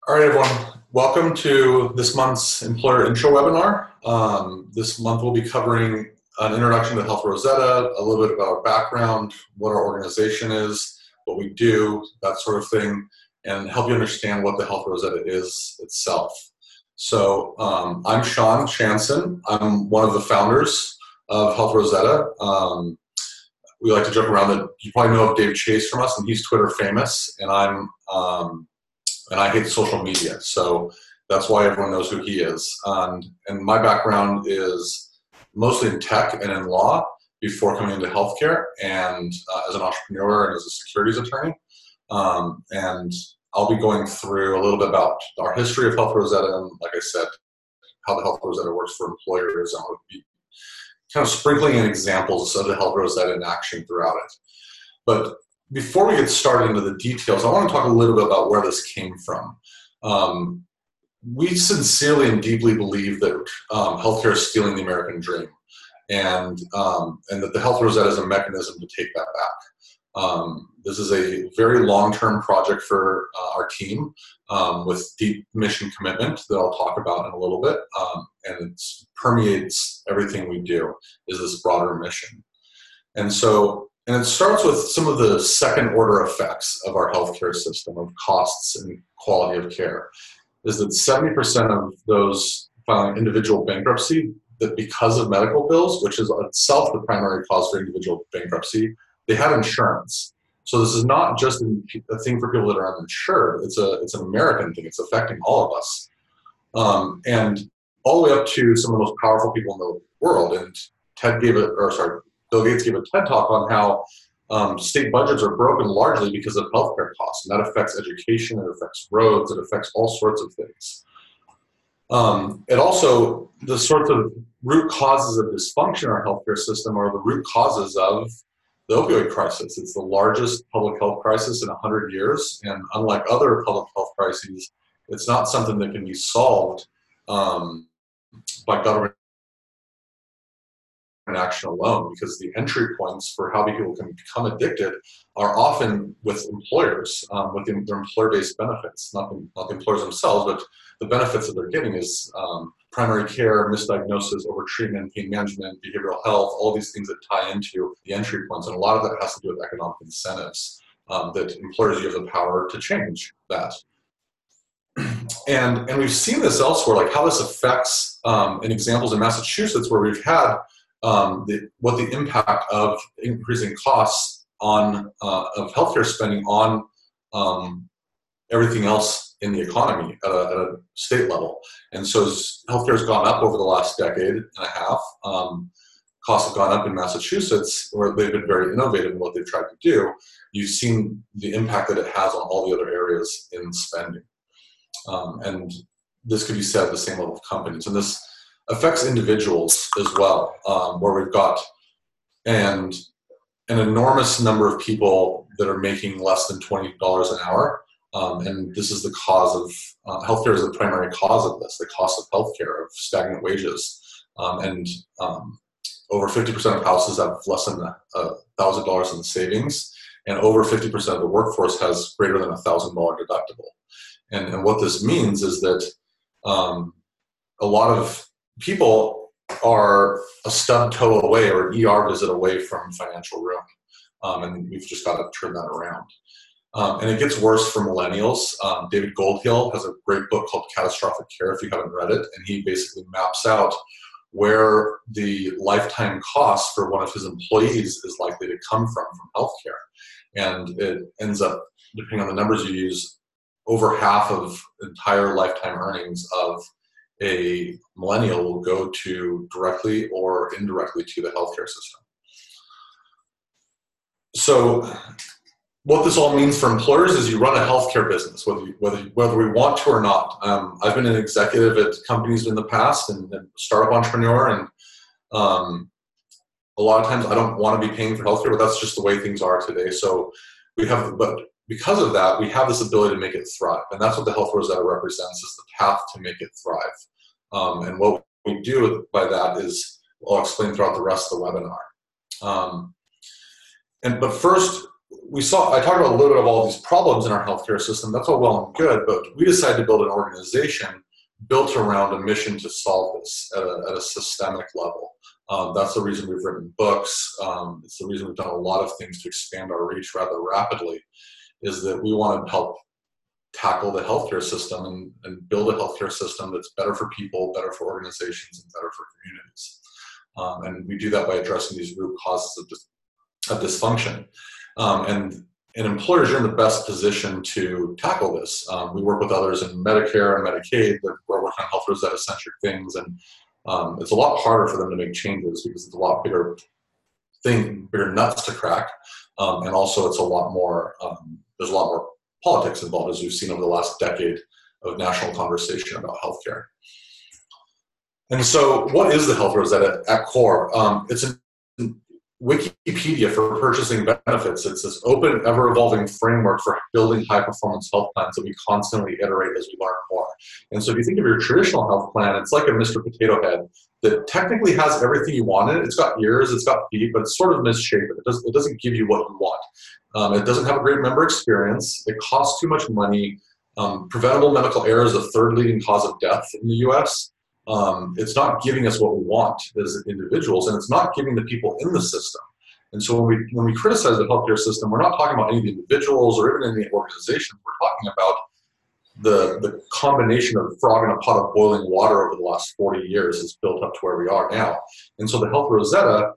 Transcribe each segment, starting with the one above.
All right, everyone. Welcome to this month's Employer Intro webinar. This month we'll be covering an introduction to Health Rosetta, a little bit about our background, what our organization is, what we do, that sort of thing, and help you understand what the Health Rosetta is itself. So I'm Sean Chanson. I'm one of the founders of Health Rosetta. We like to joke around that you probably know of Dave Chase from us, and he's Twitter famous, and I hate social media, so that's why everyone knows who he is. And my background is mostly in tech and in law before coming into healthcare, and as an entrepreneur and as a securities attorney. And I'll be going through a little bit about our history of Health Rosetta, and like I said, how the Health Rosetta works for employers, and I'll be kind of sprinkling in examples of the Health Rosetta in action throughout it. But before we get started into the details, I want to talk a little bit about where this came from. We sincerely and deeply believe that healthcare is stealing the American dream, and that the Health Rosetta is a mechanism to take that back. This is a very long-term project for our team with deep mission commitment that I'll talk about in a little bit, and it permeates everything we do, is this broader mission. And it starts with some of the second-order effects of our healthcare system of costs and quality of care. Is that 70% of those filing individual bankruptcy, that because of medical bills, which is itself the primary cause for individual bankruptcy, they have insurance. So this is not just a thing for people that are uninsured. It's an American thing. It's affecting all of us, and all the way up to some of the most powerful people in the world. And Bill Gates gave a TED Talk on how state budgets are broken largely because of healthcare costs, and that affects education, it affects roads, it affects all sorts of things. It also, the sorts of root causes of dysfunction in our healthcare system are the root causes of the opioid crisis. It's the largest public health crisis in 100 years, and unlike other public health crises, it's not something that can be solved by government action alone, because the entry points for how people can become addicted are often with employers, with their employer-based benefits, not the employers themselves, but the benefits that they're getting is primary care, misdiagnosis, overtreatment, pain management, behavioral health, all these things that tie into the entry points, and a lot of that has to do with economic incentives that employers use the power to change that. And we've seen this elsewhere, like how this affects in examples in Massachusetts where we've had what the impact of increasing costs on of healthcare spending on everything else in the economy at a state level. And so as healthcare has gone up over the last decade and a half, costs have gone up in Massachusetts, where they've been very innovative in what they've tried to do. You've seen the impact that it has on all the other areas in spending. And this could be said at the same level of companies. And this affects individuals as well, where we've got an enormous number of people that are making less than $20 an hour. And this is the cause of, healthcare is the primary cause of this, the cost of healthcare, of stagnant wages. And over 50% of houses have less than $1,000 in savings, and over 50% of the workforce has greater than $1,000 deductible. And what this means is that a lot of people are a stub toe away or an ER visit away from financial ruin. And we've just got to turn that around. And it gets worse for millennials. David Goldhill has a great book called Catastrophic Care, if you haven't read it. And he basically maps out where the lifetime cost for one of his employees is likely to come from healthcare. And it ends up, depending on the numbers you use, over half of entire lifetime earnings of a millennial will go to directly or indirectly to the healthcare system. So what this all means for employers is you run a healthcare business, whether we want to or not. I've been an executive at companies in the past and startup entrepreneur, and a lot of times I don't want to be paying for healthcare, but that's just the way things are today. So but because of that, we have this ability to make it thrive, and that's what the Health Rosetta represents, is the path to make it thrive. And what we do by that is, I'll explain throughout the rest of the webinar. But first, I talked about a little bit of all these problems in our healthcare system. That's all well and good, but we decided to build an organization built around a mission to solve this at a systemic level. That's the reason we've written books. It's the reason we've done a lot of things to expand our reach rather rapidly, is that we want to help tackle the healthcare system and build a healthcare system that's better for people, better for organizations, and better for communities. And we do that by addressing these root causes of dysfunction. And employers are in the best position to tackle this. We work with others in Medicare and Medicaid that we're working on health Rosetta-centric things, and it's a lot harder for them to make changes because it's a lot bigger nuts to crack, and also it's a lot more. There's a lot more politics involved, as we've seen over the last decade of national conversation about healthcare. And so, what is the Health Rosetta at core? It's a Wikipedia for purchasing benefits. It's this open, ever-evolving framework for building high-performance health plans that we constantly iterate as we learn more. And so if you think of your traditional health plan, it's like a Mr. Potato Head that technically has everything you want in it. It's got ears, it's got feet, but it's sort of misshapen. It doesn't give you what you want. It doesn't have a great member experience. It costs too much money. Preventable medical error is the third leading cause of death in the US. It's not giving us what we want as individuals, and it's not giving the people in the system. And so when we criticize the healthcare system, we're not talking about any of the individuals or even any organizations. We're talking about the combination of frog in a pot of boiling water over the last 40 years has built up to where we are now. And so the Health Rosetta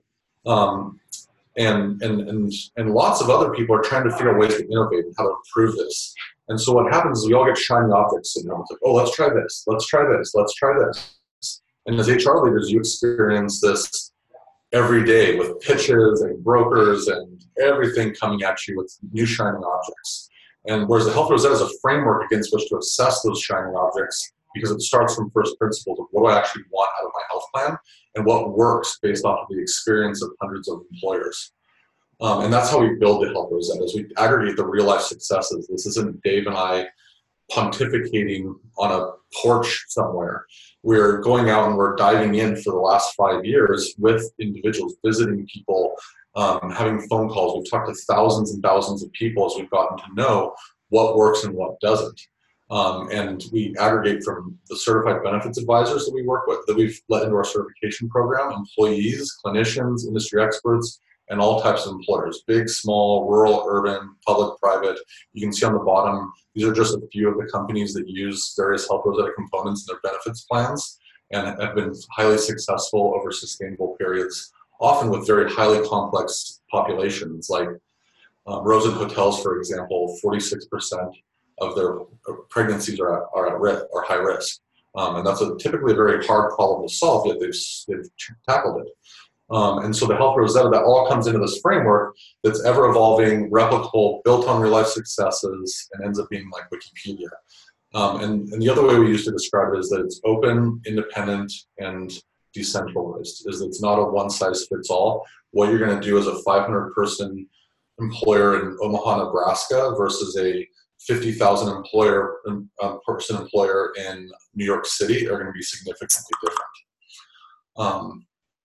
and lots of other people are trying to figure out ways to innovate and how to improve this. And so what happens is we all get shiny objects and it's like, oh, let's try this, let's try this, let's try this. And as HR leaders, you experience this every day with pitches and brokers and everything coming at you with new shining objects. And whereas the Health Rosetta is a framework against which to assess those shining objects, because it starts from first principles of what do I actually want out of my health plan and what works based off of the experience of hundreds of employers. And that's how we build the Health Rosetta, is we aggregate the real life successes. This isn't Dave and I pontificating on a porch somewhere. We're going out and we're diving in for the last 5 years with individuals, visiting people, having phone calls. We've talked to thousands and thousands of people as we've gotten to know what works and what doesn't. And we aggregate from the certified benefits advisors that we work with, that we've let into our certification program, employees, clinicians, industry experts, and all types of employers, big, small, rural, urban, public, private. You can see on the bottom, these are just a few of the companies that use various Health Rosetta components in their benefits plans and have been highly successful over sustainable periods, often with very highly complex populations, like Rosen Hotels, for example. 46% of their pregnancies are at risk or high risk. And that's typically a very hard problem to solve, yet they've tackled it. And so the Health Rosetta, that all comes into this framework that's ever evolving, replicable, built on real life successes, and ends up being like Wikipedia. And the other way we used to describe it is that it's open, independent, and decentralized, is that it's not a one size fits all. What you're going to do as a 500-person employer in Omaha, Nebraska versus a 50,000 person employer in New York City are going to be significantly different.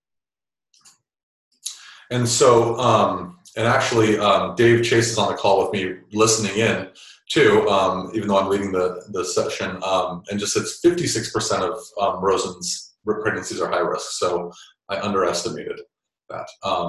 And so, and actually, Dave Chase is on the call with me listening in too, even though I'm leading the session, and just it's 56% of Rosen's pregnancies are high risk. So I underestimated that.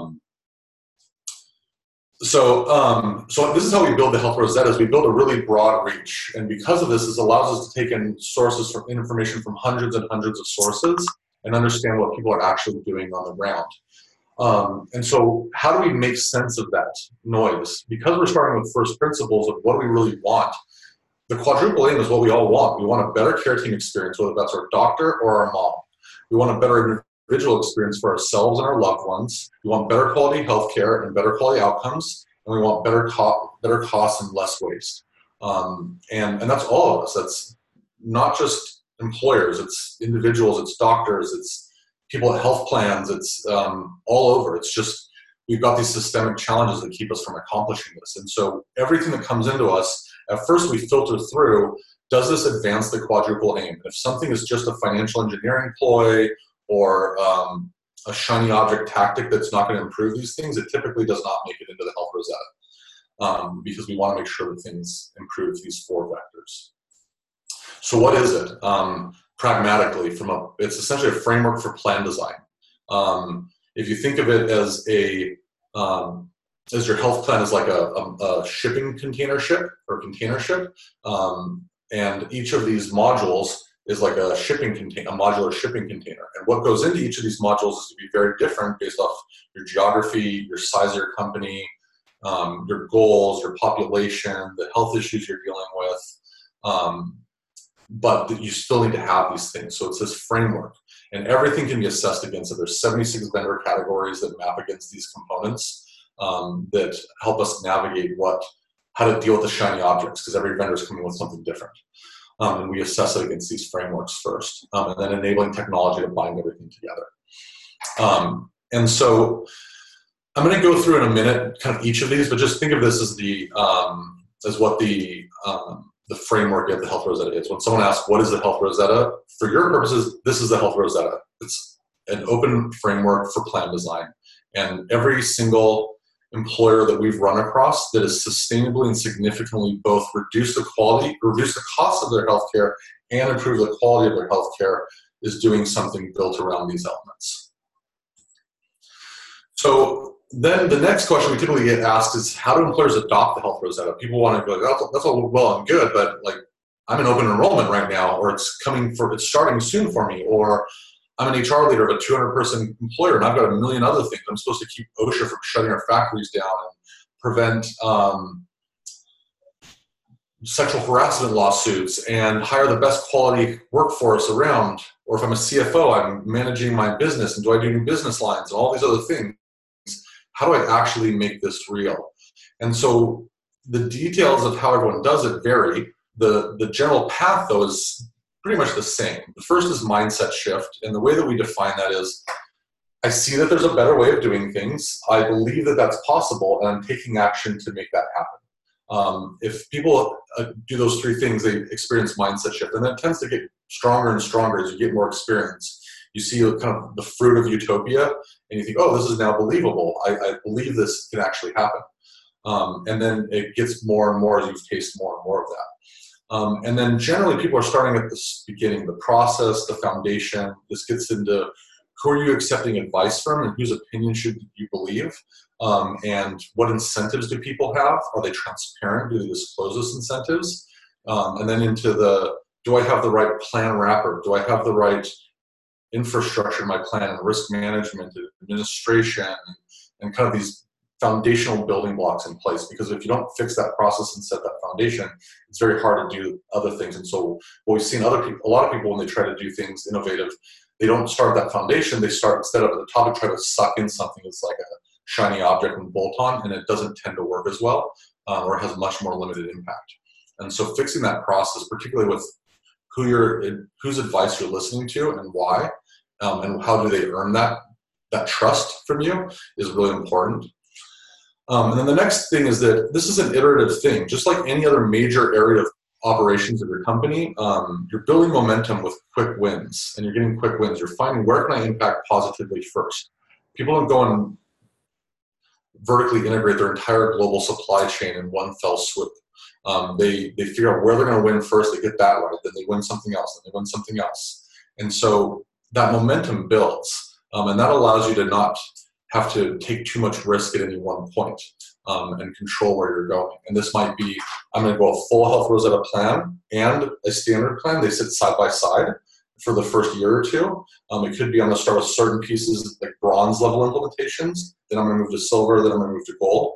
So this is how we build the Health Rosetta, is we build a really broad reach. And because of this, this allows us to take in information from hundreds and hundreds of sources and understand what people are actually doing on the ground. And so how do we make sense of that noise? Because we're starting with first principles of what do we really want, the quadruple aim is what we all want. We want a better care team experience, whether that's our doctor or our mom. We want a better individual experience for ourselves and our loved ones. We want better quality health care and better quality outcomes. And we want better costs and less waste. And that's all of us. That's not just employers, it's individuals, it's doctors, it's people at health plans, it's all over. It's just, we've got these systemic challenges that keep us from accomplishing this. And so everything that comes into us, at first we filter through, does this advance the quadruple aim? If something is just a financial engineering ploy or a shiny object tactic that's not going to improve these things, it typically does not make it into the Health Rosetta. because we want to make sure that things improve these 4 vectors. So what is it? Pragmatically, it's essentially a framework for plan design. If you think of it as your health plan is like a shipping container ship or container ship, and each of these modules is like a modular shipping container. And what goes into each of these modules is to be very different based off your geography, your size of your company, your goals, your population, the health issues you're dealing with. But you still need to have these things. So it's this framework, and everything can be assessed against it. There's 76 vendor categories that map against these components that help us navigate how to deal with the shiny objects, because every vendor is coming with something different. And we assess it against these frameworks first, and then enabling technology to bind everything together. And so I'm going to go through in a minute kind of each of these, but just think of this as what the framework of the Health Rosetta is. When someone asks, what is the Health Rosetta? For your purposes, this is the Health Rosetta. It's an open framework for plan design. And every single employer that we've run across that has sustainably and significantly both reduce the cost of their healthcare and improve the quality of their healthcare is doing something built around these elements. So then the next question we typically get asked is, how do employers adopt the Health Rosetta? People want to go, that's all well and good, but like, I'm in open enrollment right now, or it's starting soon for me, or I'm an HR leader of a 200-person employer and I've got a million other things. I'm supposed to keep OSHA from shutting our factories down and prevent sexual harassment lawsuits and hire the best quality workforce around. Or if I'm a CFO, I'm managing my business, and do I do new business lines and all these other things? How do I actually make this real? And so the details of how everyone does it vary. The general path, though, is pretty much the same. The first is mindset shift, and the way that we define that is, I see that there's a better way of doing things. I believe that that's possible, and I'm taking action to make that happen. If people do those 3 things, they experience mindset shift, and that tends to get stronger and stronger as you get more experience. You see kind of the fruit of utopia, and you think, oh, this is now believable. I believe this can actually happen. And then it gets more and more as you taste more and more of that. And then generally people are starting at the beginning, the process, the foundation. This gets into who are you accepting advice from and whose opinion should you believe? And what incentives do people have? Are they transparent? Do they disclose those incentives? And then into do I have the right plan wrapper? Do I have the right infrastructure in my plan, and risk management, administration, and kind of these foundational building blocks in place? Because if you don't fix that process and set that foundation, it's very hard to do other things. And so what we've seen a lot of people, when they try to do things innovative, they don't start that foundation. They start, instead of at the top, and try to suck in something that's like a shiny object and bolt on, and it doesn't tend to work as well, or has much more limited impact. And so fixing that process, particularly with whose advice you're listening to and why, and how do they earn that trust from you, is really important. And then the next thing is that this is an iterative thing. Just like any other major area of operations of your company, you're building momentum with quick wins, and you're getting quick wins. You're finding, where can I impact positively first? People don't go and vertically integrate their entire global supply chain in one fell swoop. They figure out where they're going to win first. They get that right, then they win something else, then they win something else. And so that momentum builds, and that allows you to not have to take too much risk at any one point, and control where you're going. And this might be, I'm going to go a full Health Rosetta plan and a standard plan. They sit side by side for the first year or two. It could be, I'm going to start with certain pieces like bronze level implementations, then I'm going to move to silver, then I'm going to move to gold.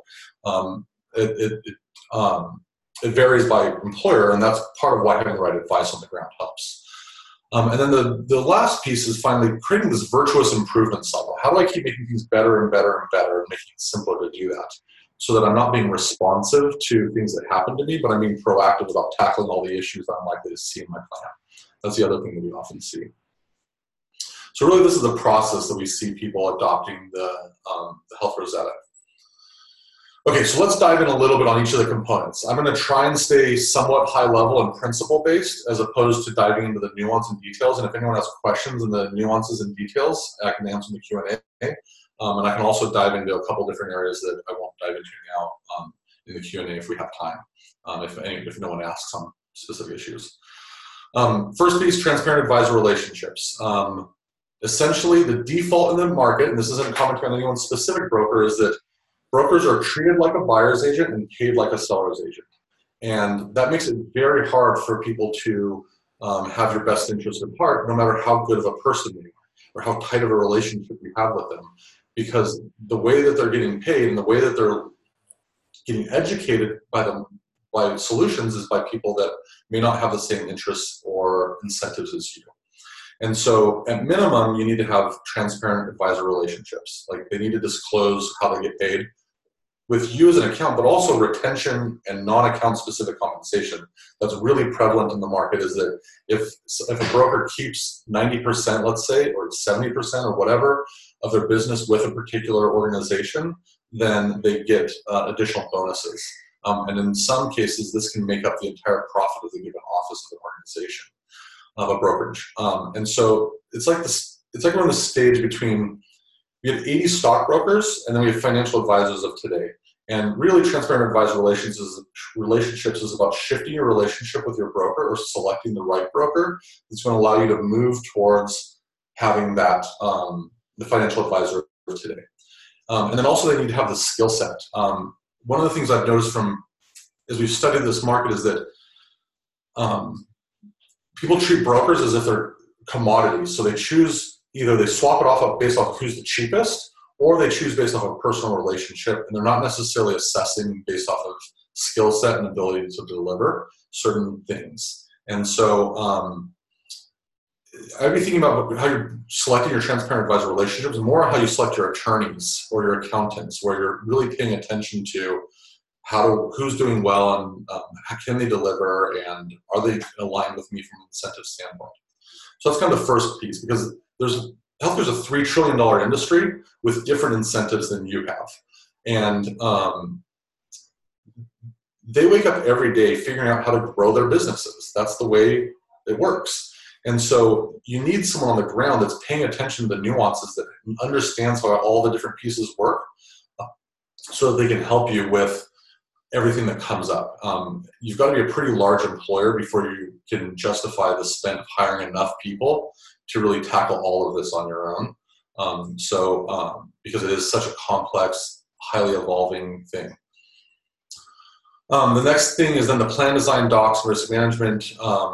It varies by employer, and that's part of why having the right advice on the ground helps. And then the last piece is finally creating this virtuous improvement cycle. How do I keep making things better and better and better, and making it simpler to do that, so that I'm not being responsive to things that happen to me, but I'm being proactive about tackling all the issues that I'm likely to see in my plan. That's the other thing that we often see. So really, this is the process that we see people adopting the Health Rosetta. Okay, so let's dive in a little bit on each of the components. I'm going to try and stay somewhat high level and principle based, as opposed to diving into the nuance and details. And if anyone has questions in the nuances and details, I can answer in the Q&A. And I can also dive into a couple different areas that I won't dive into now in the Q&A if we have time, if no one asks on specific issues. First piece, transparent advisor relationships. Essentially, the default in the market, and this isn't commenting on anyone's specific broker, is that brokers are treated like a buyer's agent and paid like a seller's agent. And that makes it very hard for people to have your best interest at heart, no matter how good of a person you are or how tight of a relationship you have with them. Because the way that they're getting paid and the way that they're getting educated by solutions is by people that may not have the same interests or incentives as you. And so at minimum, you need to have transparent advisor relationships. Like they need to disclose how they get paid with you as an account, but also retention and non-account specific compensation. That's really prevalent in the market is that if a broker keeps 90%, let's say, or 70% or whatever of their business with a particular organization, then they get additional bonuses. And in some cases, this can make up the entire profit of the given office of an organization, of a brokerage. And so it's like we're on the stage between, we have 80 stockbrokers, and then we have financial advisors of today. And really, transparent advisor relationships is about shifting your relationship with your broker or selecting the right broker that's going to allow you to move towards having that, the financial advisor of today. And then also they need to have the skill set. One of the things I've noticed as we've studied this market is that people treat brokers as if they're commodities. So they choose, either they swap it off based off of who's the cheapest, or they choose based off of a personal relationship, and they're not necessarily assessing based off of skill set and ability to deliver certain things. And so I'd be thinking about how you're selecting your transparent advisor relationships, more how you select your attorneys or your accountants, where you're really paying attention to who's doing well and how can they deliver, and are they aligned with me from an incentive standpoint. So that's kind of the first piece, because healthcare is a $3 trillion industry with different incentives than you have. And they wake up every day figuring out how to grow their businesses. That's the way it works. And so you need someone on the ground that's paying attention to the nuances, that understands how all the different pieces work, so that they can help you with everything that comes up. You've got to be a pretty large employer before you can justify the spend of hiring enough people to really tackle all of this on your own. Because it is such a complex, highly evolving thing. The next thing is then the plan design, docs, risk management.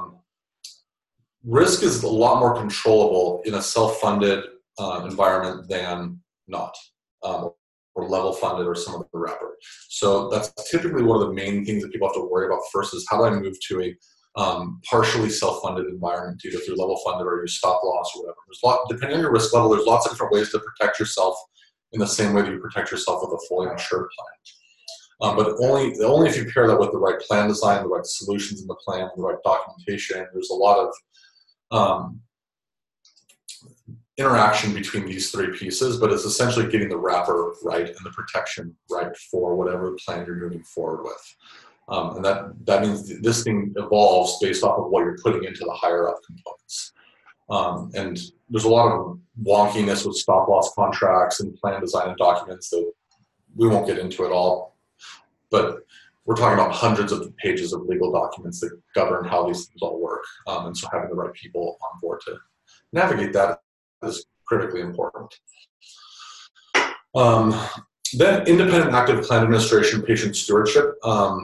Risk is a lot more controllable in a self-funded environment than not, or level funded or some of the wrapper. So that's typically one of the main things that people have to worry about first, is how do I move to a partially self-funded environment, either through level funded or use stop loss or whatever. Depending on your risk level, there's lots of different ways to protect yourself in the same way that you protect yourself with a fully insured plan. But only if you pair that with the right plan design, the right solutions in the plan, the right documentation. There's a lot of interaction between these three pieces, but it's essentially getting the wrapper right and the protection right for whatever plan you're moving forward with. And that means this thing evolves based off of what you're putting into the higher up components. And there's a lot of wonkiness with stop loss contracts and plan design and documents that we won't get into at all. But we're talking about hundreds of pages of legal documents that govern how these things all work. And so having the right people on board to navigate that is critically important. Then independent active plan administration, patient stewardship.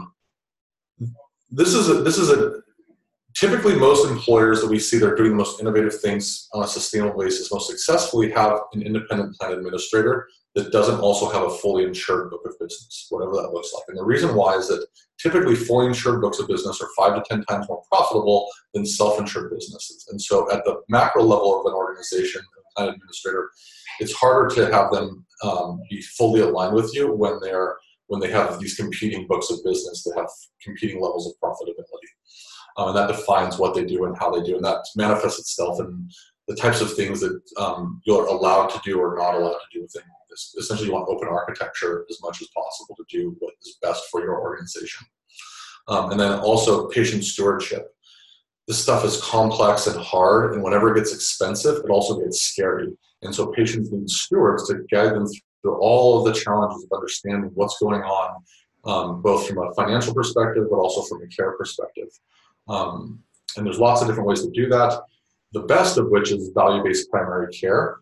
This is typically most employers that we see that are doing the most innovative things on a sustainable basis most successfully have an independent plan administrator that doesn't also have a fully insured book of business, whatever that looks like. And the reason why is that typically fully insured books of business are 5 to 10 times more profitable than self-insured businesses. And so at the macro level of an organization, a plan administrator, it's harder to have them be fully aligned with you when they have these competing books of business that have competing levels of profitability. And that defines what they do and how they do, and that manifests itself in the types of things that you're allowed to do or not allowed to do within this. Essentially, you want open architecture as much as possible to do what is best for your organization. And then also patient stewardship. This stuff is complex and hard, and whenever it gets expensive, it also gets scary. And so patients need stewards to guide them through all of the challenges of understanding what's going on both from a financial perspective, but also from a care perspective. And there's lots of different ways to do that. The best of which is value-based primary care.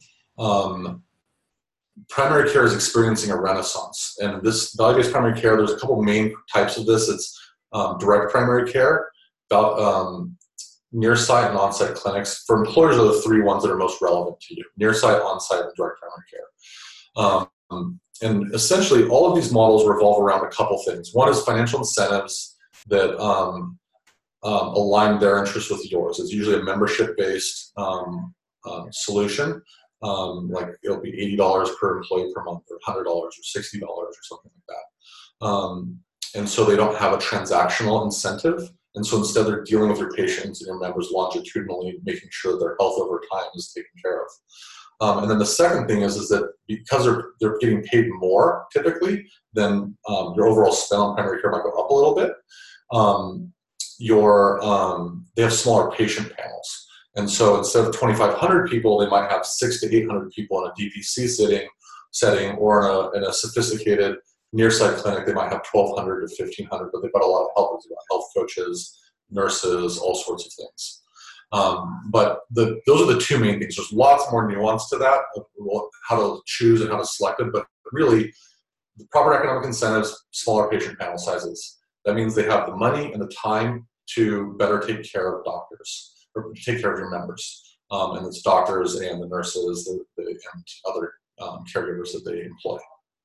Primary care is experiencing a renaissance. And this value-based primary care, there's a couple main types of this. It's direct primary care, near-site and on-site clinics. For employers are the three ones that are most relevant to you: near-site, on-site, and direct primary care. And essentially, all of these models revolve around a couple things. One is financial incentives that align their interests with yours. It's usually a membership-based solution. Like it'll be $80 per employee per month, or $100 or $60 or something like that. And so they don't have a transactional incentive. And so instead they're dealing with your patients and your members longitudinally, making sure their health over time is taken care of. And then the second thing is that because they're getting paid more typically, then your overall spend on primary care might go up a little bit. They have smaller patient panels. And so instead of 2,500 people, they might have 600 to 800 people in a DPC setting, or in a sophisticated near-site clinic, they might have 1,200 to 1,500, but they've got a lot of helpers, health coaches, nurses, all sorts of things. But those are the two main things. There's lots more nuance to that, of how to choose and how to select it, but really, the proper economic incentives, smaller patient panel sizes. That means they have the money and the time to better take care of doctors, or take care of your members. And it's doctors and the nurses and other caregivers that they employ.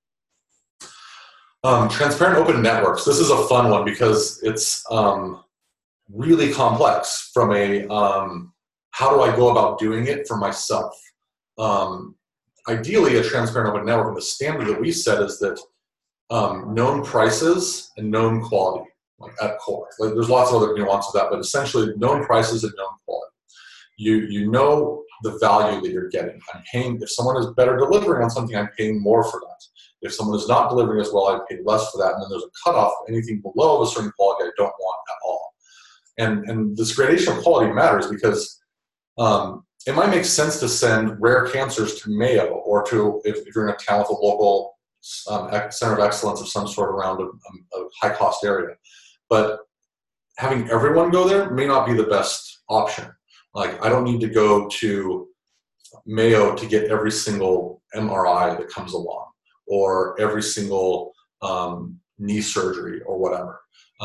Transparent open networks. This is a fun one because it's really complex from a how do I go about doing it for myself. Ideally, a transparent open network, and the standard that we set is that known prices and known quality, like at core. Like, there's lots of other nuance to that, but essentially known prices and known quality. You know the value that you're getting. I'm paying, if someone is better delivering on something, I'm paying more for that. If someone is not delivering as well, I pay less for that. And then there's a cutoff. Anything below a certain quality I don't want at all. And this gradation of quality matters because it might make sense to send rare cancers to Mayo, or to, if you're in a town with a local center of excellence of some sort around a high cost area. But having everyone go there may not be the best option. Like, I don't need to go to Mayo to get every single MRI that comes along, or every single knee surgery or whatever.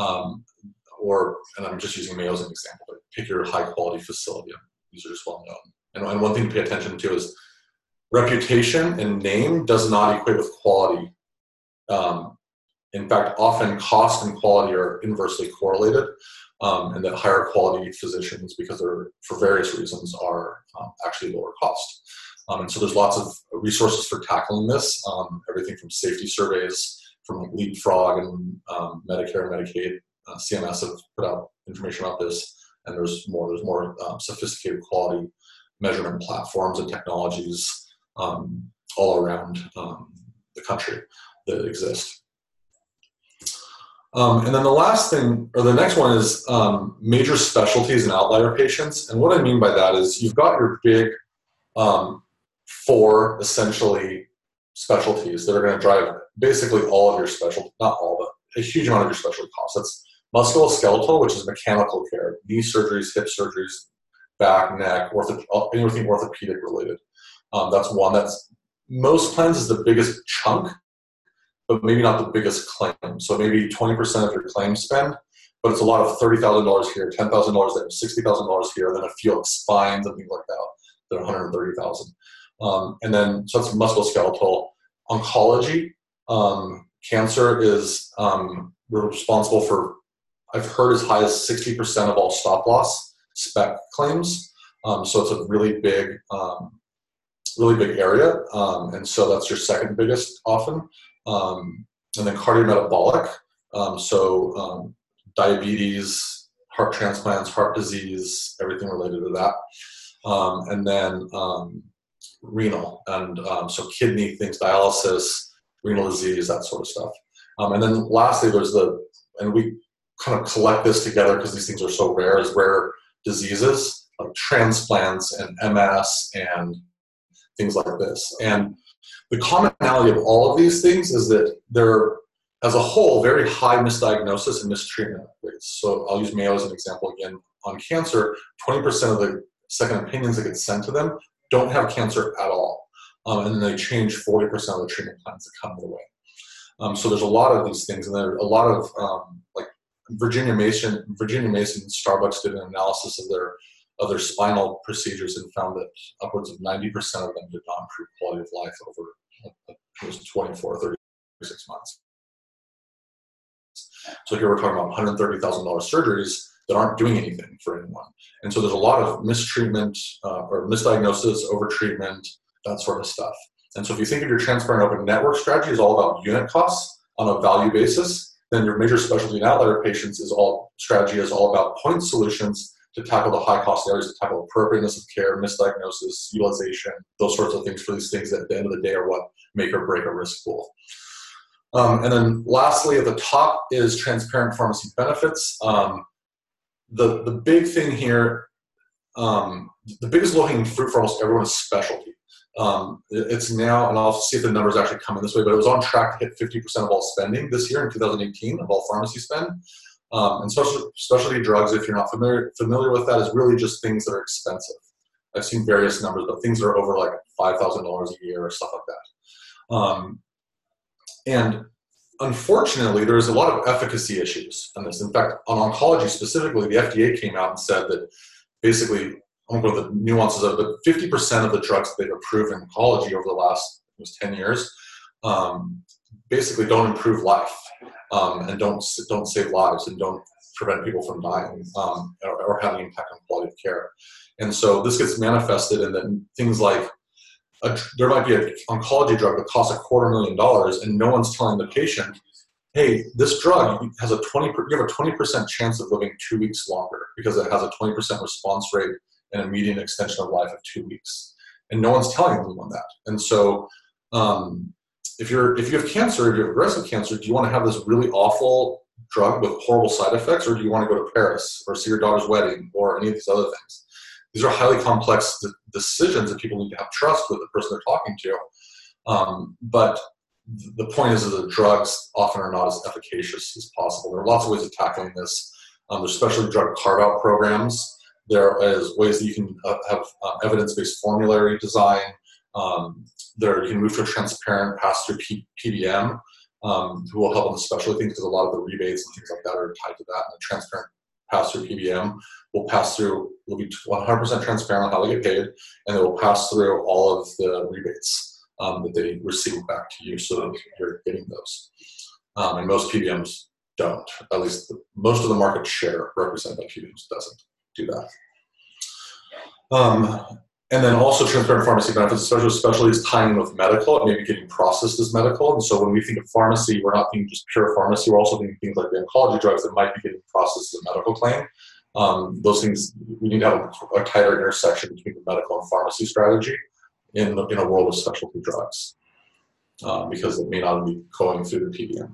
And I'm just using Mayo as an example, but pick your high quality facility. These are just well known. And one thing to pay attention to is reputation and name does not equate with quality. In fact, often cost and quality are inversely correlated, and that higher quality physicians, because they're, for various reasons, are actually lower cost. And so there's lots of resources for tackling this, everything from safety surveys, from like Leapfrog and Medicare and Medicaid. CMS have put out information about this, and there's more sophisticated quality measurement platforms and technologies all around the country that exist. And then the last thing, or the next one, is major specialties and outlier patients. And what I mean by that is you've got your big four, essentially, specialties that are going to drive basically all of your specialty, not all, but a huge amount of your specialty costs. That's musculoskeletal, which is mechanical care, knee surgeries, hip surgeries, back, neck, anything orthopedic related. That's one. That's most plans is the biggest chunk, but maybe not the biggest claim. So maybe 20% of your claim spend, but it's a lot of $30,000 here, $10,000 there, $60,000 here, and then a few like spines and things like that are $130,000. And then, so that's musculoskeletal. Oncology, cancer is, we're responsible for, I've heard, as high as 60% of all stop loss spec claims. So it's a really big area. And so that's your second biggest often. And then cardiometabolic, diabetes, heart transplants, heart disease, everything related to that. And then renal, and so kidney things, dialysis, renal disease, that sort of stuff. And then lastly, there's and we kind of collect this together because these things are so rare, is rare diseases like transplants and MS and things like this. And the commonality of all of these things is that they're as a whole, very high misdiagnosis and mistreatment rates. So I'll use Mayo as an example again. On cancer, 20% of the second opinions that get sent to them don't have cancer at all. And then they change 40% of the treatment plans that come their way. So there's a lot of these things, and there are a lot of like Virginia Mason, Starbucks did an analysis of their spinal procedures and found that upwards of 90% of them did not improve quality of life over it was 24 or 36 months. So here we're talking about $130,000 surgeries that aren't doing anything for anyone. And so there's a lot of mistreatment or misdiagnosis, overtreatment, that sort of stuff. And so if you think of your transparent open network strategy as all about unit costs on a value basis, then your major specialty and outlier patients strategy is all about point solutions to tackle the high cost areas, to tackle appropriateness of care, misdiagnosis, utilization, those sorts of things, for these things that at the end of the day are what make or break a risk pool. And then lastly, at the top is transparent pharmacy benefits. The big thing here, the biggest low-hanging fruit for almost everyone is specialty. It's now, and I'll see if the numbers actually come in this way, but it was on track to hit 50% of all spending this year in 2018 of all pharmacy spend. And specialty drugs, if you're not familiar with that, is really just things that are expensive. I've seen various numbers, but things that are over like $5,000 a year or stuff like that. And unfortunately, there's a lot of efficacy issues on this. In fact, on oncology specifically, the FDA came out and said that basically, I won't go into the nuances of it, but 50% of the drugs that they've approved in oncology over the last 10 years basically don't improve life and don't save lives and don't prevent people from dying or having an impact on quality of care. And so this gets manifested in that things like there might be an oncology drug that costs $250,000 and no one's telling the patient, hey, this drug has you have a 20% chance of living 2 weeks longer because it has a 20% response rate and a median extension of life of 2 weeks. And no one's telling anyone that. And so if you have cancer, if you have aggressive cancer, do you want to have this really awful drug with horrible side effects, or do you want to go to Paris or see your daughter's wedding or any of these other things? These are highly complex decisions that people need to have trust with the person they're talking to. But the point is that the drugs often are not as efficacious as possible. There are lots of ways of tackling this. There's specialty drug carve-out programs. There is ways that you can have evidence-based formulary design. You can move to a transparent pass-through PBM who will help on the specialty things, because a lot of the rebates and things like that are tied to that. And the transparent pass-through PBM will be 100% transparent on how they get paid, and they will pass through all of the rebates that they receive back to you, so that you're getting those. And most PBMs don't. At least most of the market share represented by PBMs doesn't do that. And then also transparent pharmacy benefits, especially with specialties tying with medical and maybe getting processed as medical. And so when we think of pharmacy, we're not thinking just pure pharmacy, we're also thinking things like the oncology drugs that might be getting processed as a medical claim. Those things, we need to have a tighter intersection between the medical and pharmacy strategy in a world of specialty drugs, because it may not be going through the PBM.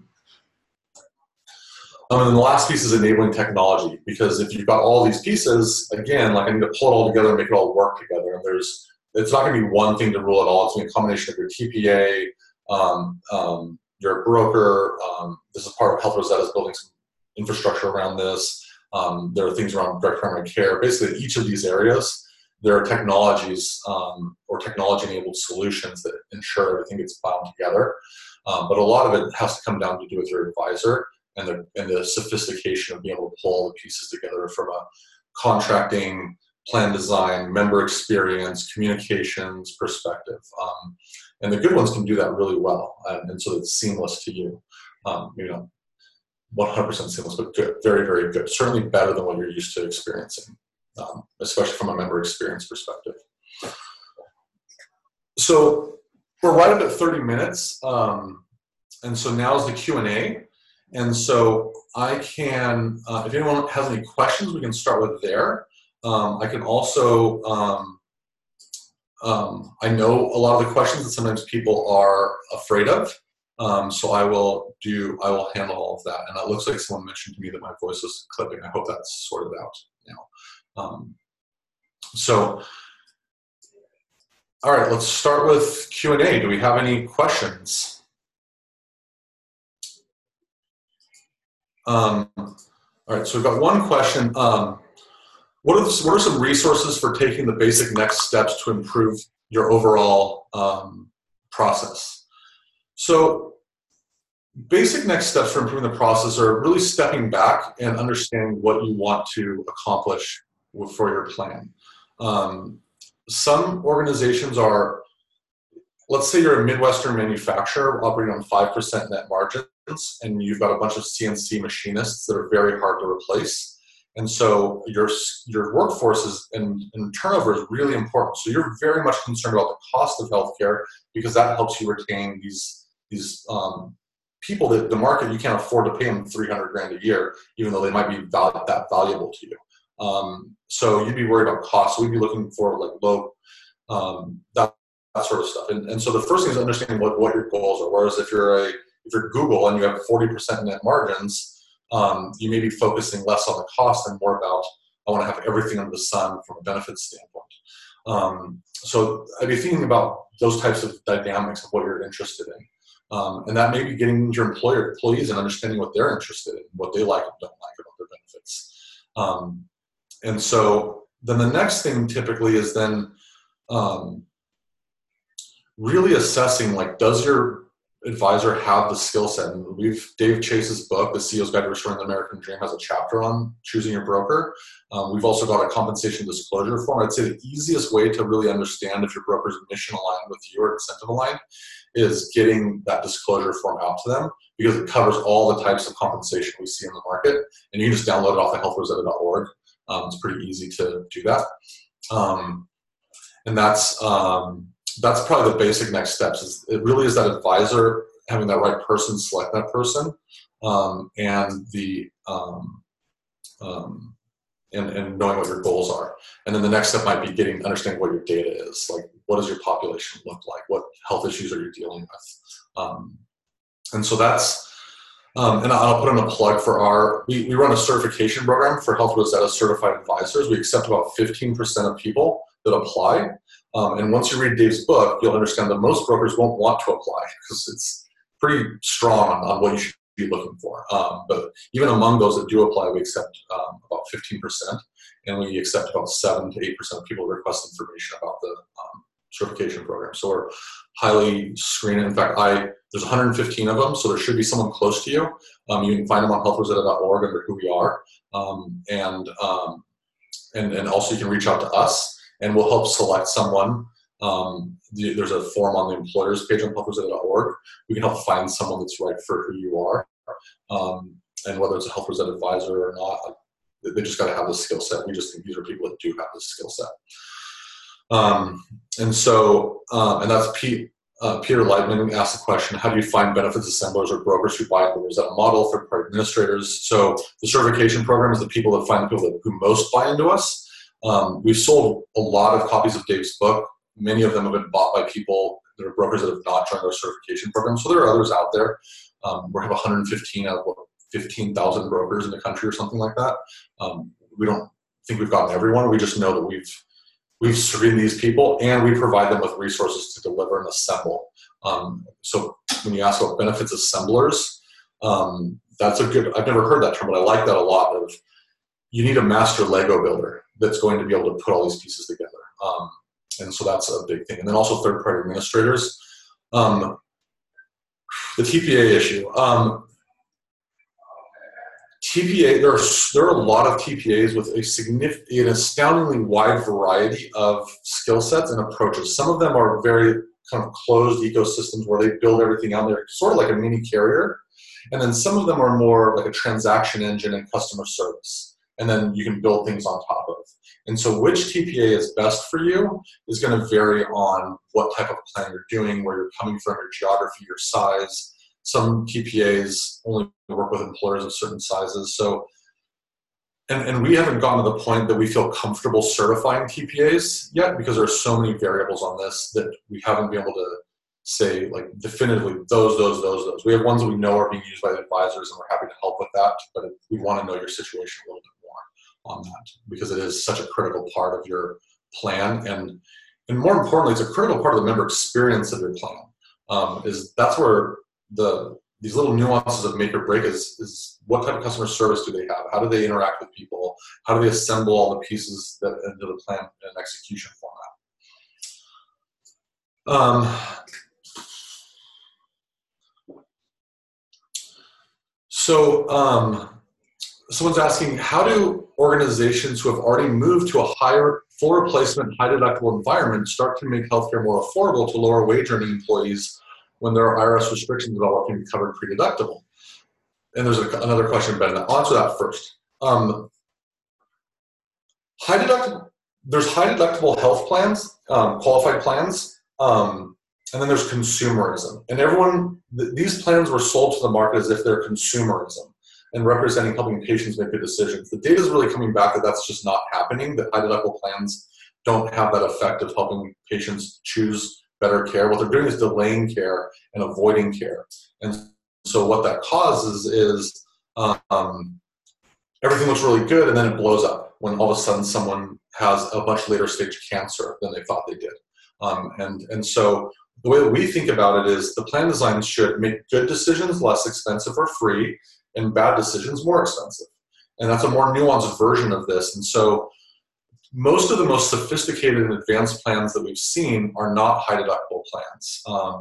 And then the last piece is enabling technology, because if you've got all these pieces, again, like I need to pull it all together and make it all work together. And it's not going to be one thing to rule it all. It's going to be a combination of your TPA, your broker. This is part of Health Rosetta is building some infrastructure around this. There are things around direct primary care. Basically, each of these areas, there are technologies or technology-enabled solutions that ensure everything gets bound together. But a lot of it has to come down to do with your advisor and the sophistication of being able to pull all the pieces together from a contracting, plan design, member experience, communications perspective. And the good ones can do that really well, and so it's seamless to you. Maybe not 100% seamless, but good, very, very good. Certainly better than what you're used to experiencing, especially from a member experience perspective. So we're right up at 30 minutes, and so now is the Q&A. And so I can, if anyone has any questions, we can start with there. I can also, I know a lot of the questions that sometimes people are afraid of. So I will handle all of that. And it looks like someone mentioned to me that my voice was clipping. I hope that's sorted out now. So, all right, let's start with Q&A. Do we have any questions? All right, so we've got one question. What are some resources for taking the basic next steps to improve your overall process? So basic next steps for improving the process are really stepping back and understanding what you want to accomplish for your plan. Some organizations are, let's say you're a Midwestern manufacturer operating on 5% net margins, and you've got a bunch of CNC machinists that are very hard to replace. And so your workforce and turnover is really important. So you're very much concerned about the cost of healthcare because that helps you retain these people that the market, you can't afford to pay them $300,000 a year, even though they might be that valuable to you. So you'd be worried about cost. So we'd be looking for like low, that sort of stuff. And so the first thing is understanding what your goals are. Whereas if you're Google and you have 40% net margins, you may be focusing less on the cost and more about, I want to have everything under the sun from a benefits standpoint. So I'd be thinking about those types of dynamics of what you're interested in. And that may be getting your employees and understanding what they're interested in, what they like and don't like about their benefits. And so then the next thing typically is then really assessing, like, does your advisor have the skill set? And Dave Chase's book, The CEO's Guide to Restoring the American Dream, has a chapter on choosing your broker. We've also got a compensation disclosure form. I'd say the easiest way to really understand if your broker's mission aligned with you or incentive aligned is getting that disclosure form out to them, because it covers all the types of compensation we see in the market. And you can just download it off of healthrosetta.org. It's pretty easy to do that. And that's probably the basic next steps. It really is that advisor having that right person select that person, and knowing what your goals are. And then the next step might be understanding what your data is. Like, what does your population look like? What health issues are you dealing with? And so that's, and I'll put in a plug for we run a certification program for Health Rosetta certified advisors. We accept about 15% of people that apply. And once you read Dave's book, you'll understand that most brokers won't want to apply because it's pretty strong on what you should be looking for. But even among those that do apply, we accept about 15%, and we accept about 7 to 8% of people request information about the certification program. So we're highly screening. In fact, there's 115 of them, so there should be someone close to you. You can find them on healthrosetta.org under who we are, and also you can reach out to us, and we'll help select someone. There's a form on the employers page on healthrosetta.org. We can help find someone that's right for who you are, and whether it's a Health Rosetta advisor or not, they just got to have the skill set. We just think these are people that do have this skill set. And that's Peter Lightman asked the question, how do you find benefits assemblers or brokers who buy into the Rosetta model, third-party administrators? So the certification program is the people that find the people who most buy into us. We've sold a lot of copies of Dave's book. Many of them have been bought by people that are brokers that have not joined our certification program. So there are others out there. We have 115 out of 15,000 brokers in the country or something like that. We don't think we've gotten everyone. We just know that we've screened these people, and we provide them with resources to deliver and assemble. So when you ask about benefits assemblers, that's I've never heard that term, but I like that a lot. You need a master Lego builder that's going to be able to put all these pieces together. And so that's a big thing. And then also third-party administrators. The TPA issue. TPA, there are a lot of TPAs with an astoundingly wide variety of skill sets and approaches. Some of them are very kind of closed ecosystems where they build everything out there, sort of like a mini carrier. And then some of them are more like a transaction engine and customer service. And then you can build things on top of. And so which TPA is best for you is going to vary on what type of plan you're doing, where you're coming from, your geography, your size. Some TPAs only work with employers of certain sizes. So, and we haven't gotten to the point that we feel comfortable certifying TPAs yet, because there are so many variables on this that we haven't been able to say like definitively those. We have ones that we know are being used by the advisors, and we're happy to help with that, but we want to know your situation a little bit more on that, because it is such a critical part of your plan, and more importantly, it's a critical part of the member experience of your plan. That's where the these little nuances of make or break is what type of customer service do they have? How do they interact with people? How do they assemble all the pieces that into the plan and execution format? Someone's asking, how do organizations who have already moved to a higher full replacement, high deductible environment start to make healthcare more affordable to lower wage earning employees when there are IRS restrictions about what can be covered pre-deductible? And there's another question, Ben. I'll answer that first. There's high deductible health plans, qualified plans, and then there's consumerism. And these plans were sold to the market as if they're consumerism and representing helping patients make good decisions. The data is really coming back that that's just not happening, that high deductible plans don't have that effect of helping patients choose better care. What they're doing is delaying care and avoiding care. And so what that causes is everything looks really good and then it blows up when all of a sudden someone has a much later stage cancer than they thought they did. And so the way that we think about it is the plan designs should make good decisions less expensive or free and bad decisions more expensive. And that's a more nuanced version of this. And so most of the most sophisticated and advanced plans that we've seen are not high deductible plans.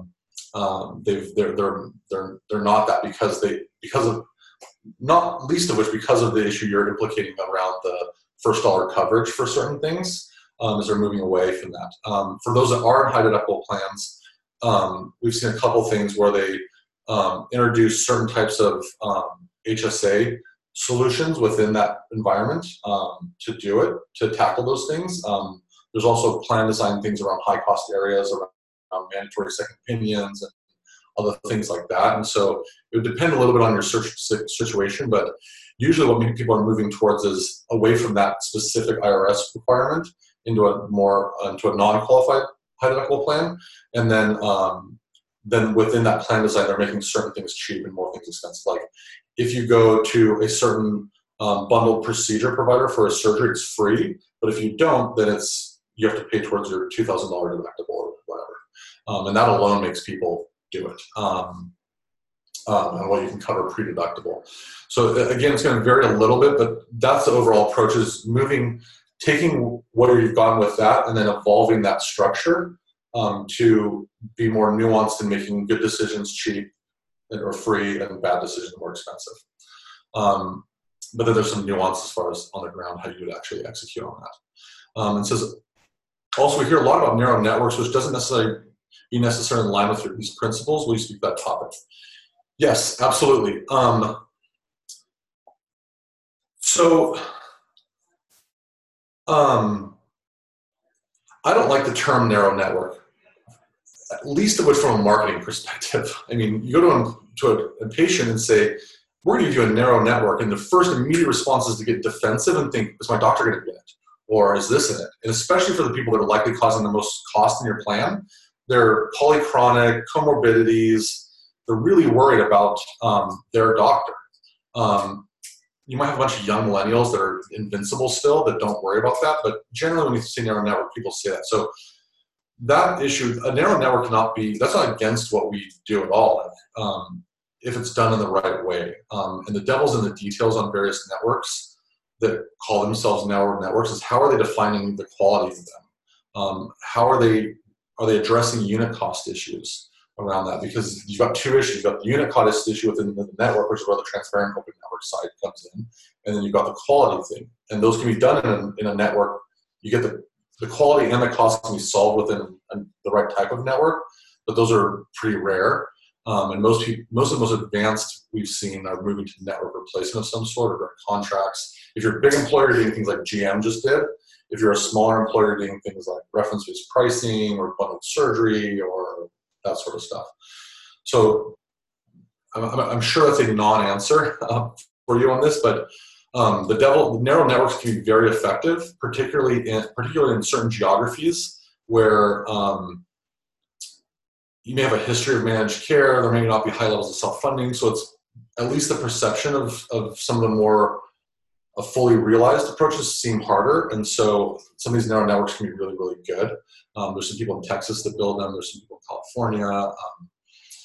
They're not that because of not least of which because of the issue you're implicating around the first dollar coverage for certain things, as they're moving away from that. For those that are in high deductible plans, we've seen a couple things where they introduce certain types of HSA solutions within that environment to do it, to tackle those things. There's also plan design things around high cost areas, around mandatory second opinions and other things like that. And so it would depend a little bit on your situation, but usually what people are moving towards is away from that specific IRS requirement into a non-qualified high deductible plan. And then within that plan design, they're making certain things cheap and more things expensive. Like if you go to a certain bundled procedure provider for a surgery, it's free. But if you don't, then you have to pay towards your $2,000 deductible or whatever. And that alone makes people do it. And what you can cover pre-deductible. So again, it's going to vary a little bit, but that's the overall approach, is taking where you've gone with that and then evolving that structure to be more nuanced in making good decisions cheap or free and bad decisions more expensive. But then there's some nuance as far as on the ground how you would actually execute on that. It says, also we hear a lot about narrow networks, which doesn't necessarily be necessarily in line with these principles. Will you speak to that topic? Yes, absolutely. I don't like the term narrow network, at least of which from a marketing perspective. I mean, you go to a patient and say, we're going to give you a narrow network, and the first immediate response is to get defensive and think, is my doctor going to get it? Or is this in it? And especially for the people that are likely causing the most cost in your plan, they're polychronic, comorbidities, they're really worried about their doctor. You might have a bunch of young millennials that are invincible still that don't worry about that, but generally when you say narrow network, people say that. So that issue, a narrow network cannot be, that's not against what we do at all, if it's done in the right way. And the devil's in the details on various networks that call themselves narrow networks is how are they defining the quality of them? How are they addressing unit cost issues around that? Because you've got two issues. You've got the unit cost issue within the network, which is where the transparent open network side comes in. And then you've got the quality thing. And those can be done in a network. You get the quality and the cost can be solved within the right type of network, but those are pretty rare. And most of the most advanced we've seen are moving to network replacement of some sort or contracts. If you're a big employer, doing things like GM just did. If you're a smaller employer, doing things like reference-based pricing or bundled surgery or that sort of stuff. So I'm sure that's a non-answer for you on this, but the narrow networks can be very effective, particularly in certain geographies where you may have a history of managed care. There may not be high levels of self-funding, so it's at least the perception of some of the more fully realized approaches seem harder, and so some of these narrow networks can be really, really good. There's some people in Texas that build them. There's some people in California.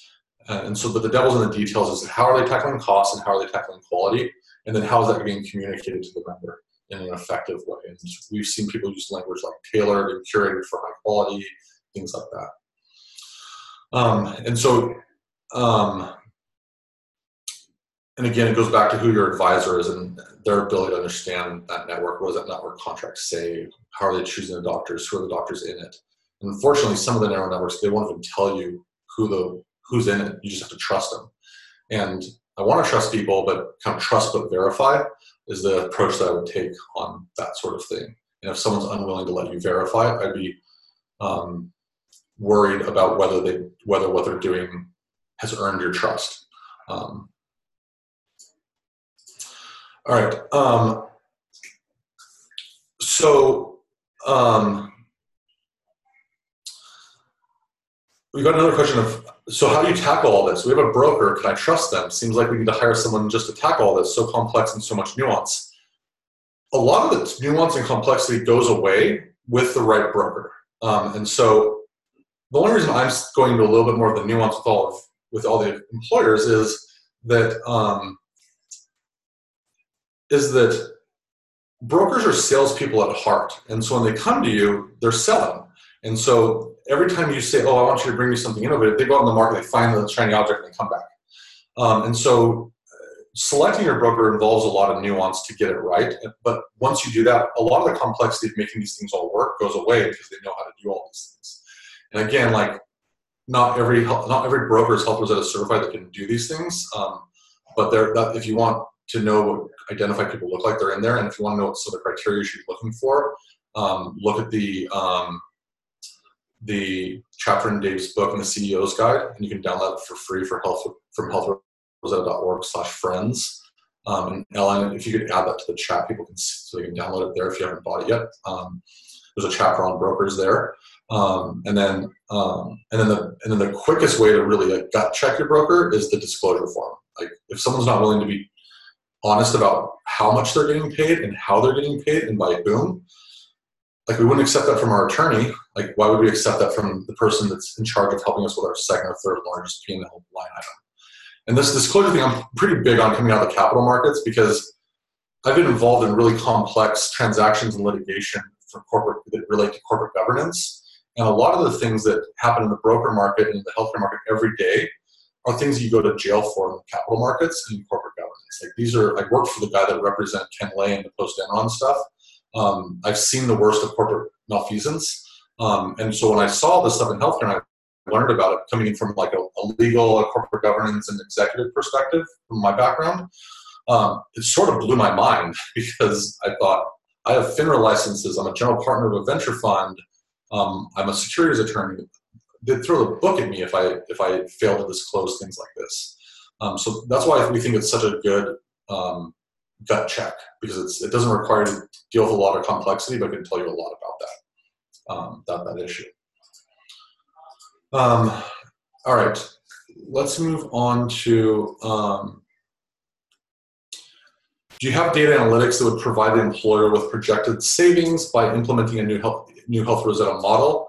And so, but the devil's in the details is how are they tackling costs and how are they tackling quality? And then how is that being communicated to the member in an effective way? And we've seen people use language like tailored and curated for high quality, things like that. And again, it goes back to who your advisor is and their ability to understand that network. What does that network contract say? How are they choosing the doctors? Who are the doctors in it? And unfortunately, some of the narrow networks, they won't even tell you who's in it. You just have to trust them. And I want to trust people, but kind of trust but verify is the approach that I would take on that sort of thing. And if someone's unwilling to let you verify it, I'd be worried about whether what they're doing has earned your trust. All right. We've got another question of, so how do you tackle all this? We have a broker. Can I trust them? Seems like we need to hire someone just to tackle all this. So complex and so much nuance. A lot of the nuance and complexity goes away with the right broker. And so the only reason I'm going into a little bit more of the nuance with all the employers is that brokers are salespeople at heart. And so when they come to you, they're selling. And so every time you say, oh, I want you to bring me something innovative, they go out in the market, they find the shiny object, and they come back. And so selecting your broker involves a lot of nuance to get it right. But once you do that, a lot of the complexity of making these things all work goes away because they know how to do all these things. And again, like not every broker is Health Rosetta certified that can do these things. But if you want to know what identified people look like, they're in there. And if you want to know what sort of criteria you should be looking for, look at the chapter in Dave's book and the CEO's guide, and you can download it for free from healthrosetta.org/friends. And Ellen, if you could add that to the chat, people can see, so they can download it there if you haven't bought it yet. There's a chapter on brokers there, and then the quickest way to really gut check your broker is the disclosure form. Like if someone's not willing to be honest about how much they're getting paid and how they're getting paid and by whom, like we wouldn't accept that from our attorney. Like why would we accept that from the person that's in charge of helping us with our second or third largest P&L line item? And this disclosure thing, I'm pretty big on coming out of the capital markets because I've been involved in really complex transactions and litigation for that relate to corporate governance. And a lot of the things that happen in the broker market and the healthcare market every day are things you go to jail for in the capital markets and corporate governance. Like I worked for the guy that represented Ken Lay and the post-Enron stuff. I've seen the worst of corporate malfeasance. And so when I saw this stuff in healthcare, and I learned about it coming in from like a legal, a corporate governance, and executive perspective from my background, it sort of blew my mind because I thought, I have FINRA licenses, I'm a general partner of a venture fund, I'm a securities attorney. They'd throw the book at me if I fail to disclose things like this. So that's why we think it's such a good gut check, because it doesn't require you to deal with a lot of complexity, but it can tell you a lot about that issue. All right, let's move on to, do you have data analytics that would provide the employer with projected savings by implementing a new Health Rosetta model?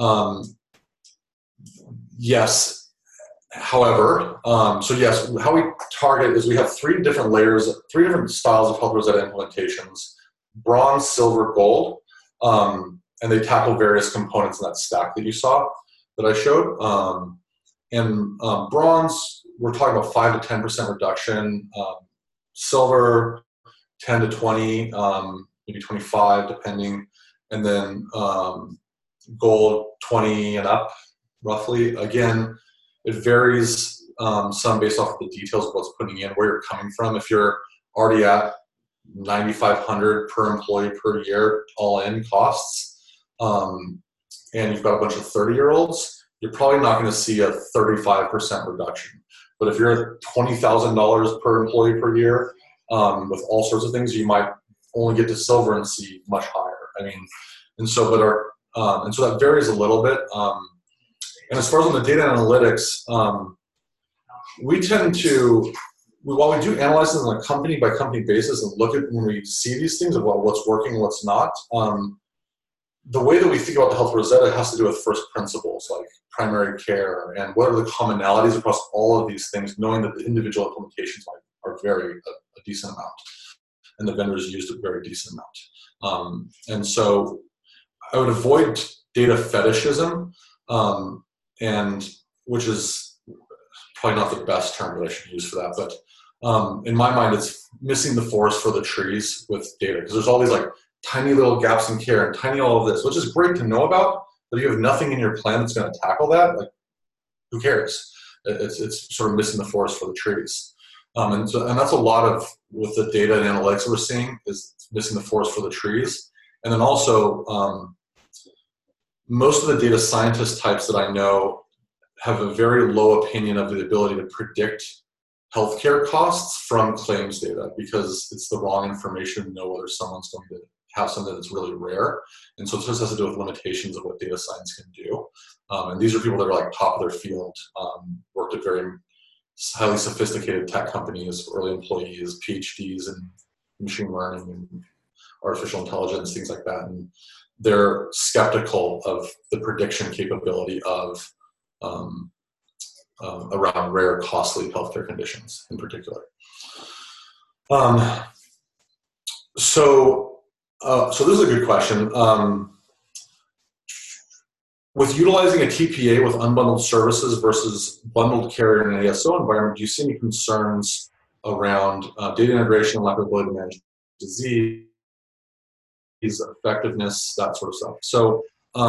Yes. However, so yes, how we target is we have three different styles of Health Rosetta implementations: bronze, silver, gold, and they tackle various components in that stack that you saw that I showed. Bronze, we're talking about 5 to 10% reduction. Silver, 10 to 20, maybe 25, depending, and then gold, 20 and up, roughly. Again, it varies some based off of the details of what's putting in, where you're coming from. If you're already at $9,500 per employee per year, all in costs, and you've got a bunch of 30-year-olds, you're probably not going to see a 35% reduction. But if you're at $20,000 per employee per year, with all sorts of things, you might only get to silver and see much higher. I mean, and so that varies a little bit. And as far as on the data analytics, we tend to, while we do analyze them on a company by company basis and look at when we see these things about what's working and what's not, the way that we think about the Health Rosetta has to do with first principles, like primary care, and what are the commonalities across all of these things, knowing that the individual implementations are a decent amount, and the vendors used a very decent amount. And so I would avoid data fetishism, and which is probably not the best term that I should use for that, but in my mind, it's missing the forest for the trees with data, because there's all these like tiny little gaps in care and tiny all of this, which is great to know about, but if you have nothing in your plan that's going to tackle that, like, who cares? It's sort of missing the forest for the trees. And that's a lot of, with the data and analytics that we're seeing, is missing the forest for the trees. And then also, most of the data scientist types that I know have a very low opinion of the ability to predict healthcare costs from claims data, because it's the wrong information to know whether someone's going to have something that's really rare. And so it just has to do with limitations of what data science can do. And these are people that are like top of their field, worked at very highly sophisticated tech companies, early employees, PhDs in machine learning and artificial intelligence, things like that. And they're skeptical of the prediction capability of around rare, costly healthcare conditions in particular. So this is a good question. With utilizing a TPA with unbundled services versus bundled care in an ASO environment, do you see any concerns around data integration and lack of ability to manage disease, effectiveness, that sort of stuff? So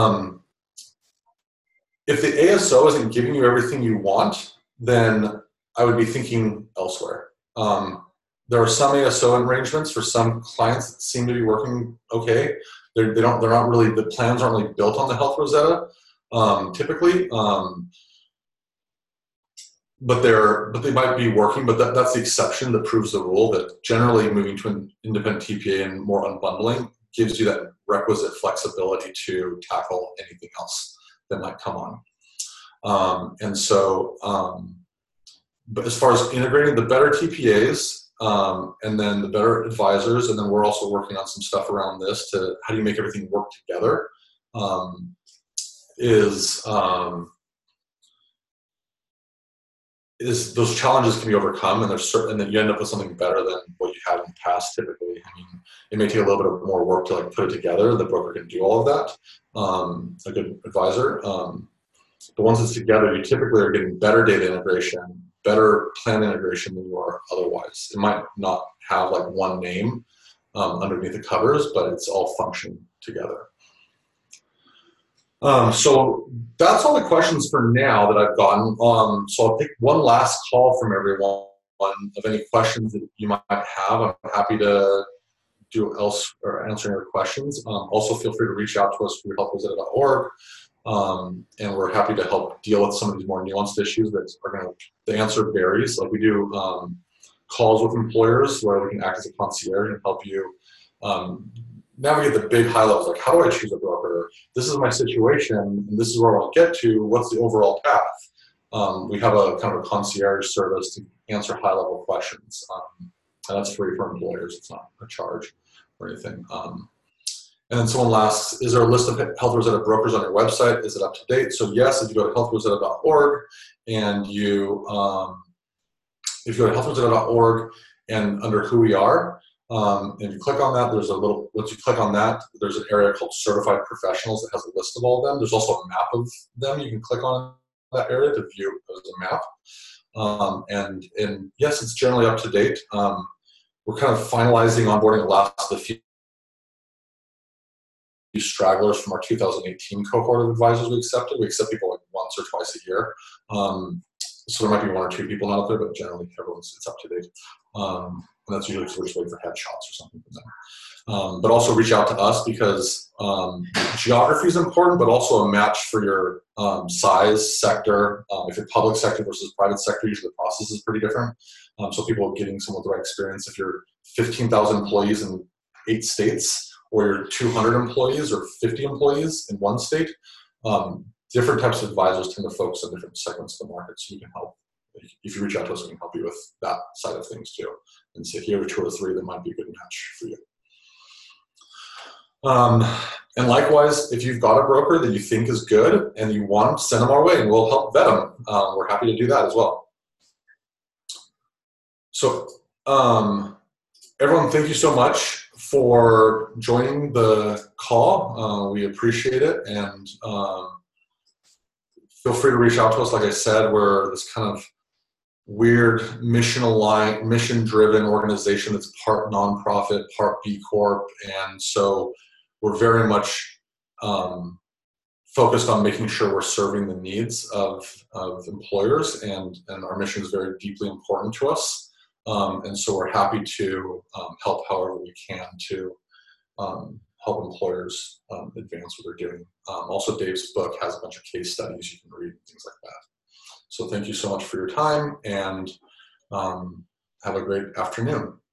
if the ASO isn't giving you everything you want, then I would be thinking elsewhere. There are some ASO arrangements for some clients that seem to be working okay. They're not really, the plans aren't really built on the Health Rosetta, typically, but they might be working. But that's the exception that proves the rule. That generally moving to an independent TPA and more unbundling gives you that requisite flexibility to tackle anything else that might come on. And so, but as far as integrating the better TPAs. And then the better advisors, and then we're also working on some stuff around this to how do you make everything work together, is those challenges can be overcome, and there's certain, and then you end up with something better than what you had in the past typically. I mean, it may take a little bit of more work to like put it together. The broker can do all of that, a good advisor. But once it's together, you typically are getting better data integration, better plan integration than you are otherwise. It might not have like one name underneath the covers, but it's all functioning together. So that's all the questions for now that I've gotten. So I'll take one last call from everyone of any questions that you might have. I'm happy to do else or answer any questions. Also feel free to reach out to us through healthrosetta.org. And we're happy to help deal with some of these more nuanced issues that are going to, the answer varies. Like we do calls with employers where we can act as a concierge and help you navigate the big high levels, like how do I choose a broker? This is my situation, and this is where I want to get to. What's the overall path? We have a kind of a concierge service to answer high level questions, and that's free for employers. It's not a charge or anything. And then someone asks, is there a list of Health Rosetta brokers on your website? Is it up to date? So yes, if you go to healthrosetta.org and you, if you go to healthrosetta.org and under who we are, and you click on that, there's a little, once you click on that, there's an area called certified professionals that has a list of all of them. There's also a map of them. You can click on that area to view as a map. And yes, it's generally up to date. We're kind of finalizing onboarding the few stragglers from our 2018 cohort of advisors we accepted. We accept people like once or twice a year. So there might be one or two people out there, but generally it's up to date. And that's usually because we're just waiting for headshots or something from them. But also reach out to us because geography is important, but also a match for your size, sector. If you're public sector versus private sector, usually the process is pretty different. So people are getting some of the right experience. If you're 15,000 employees in 8 states, or you're 200 employees or 50 employees in one state, different types of advisors tend to focus on different segments of the market, so we can help. If you reach out to us, we can help you with that side of things too. And say, here are 2 or 3 that might be a good match for you. And likewise, if you've got a broker that you think is good and you want, send them our way and we'll help vet them. We're happy to do that as well. So everyone, thank you so much for joining the call. We appreciate it, and feel free to reach out to us. Like I said, we're this kind of weird mission-aligned, mission-driven organization that's part nonprofit, part B Corp, and so we're very much focused on making sure we're serving the needs of employers, and our mission is very deeply important to us. And so we're happy to help however we can to help employers advance what they're doing. Also, Dave's book has a bunch of case studies you can read, things like that. So thank you so much for your time, and have a great afternoon.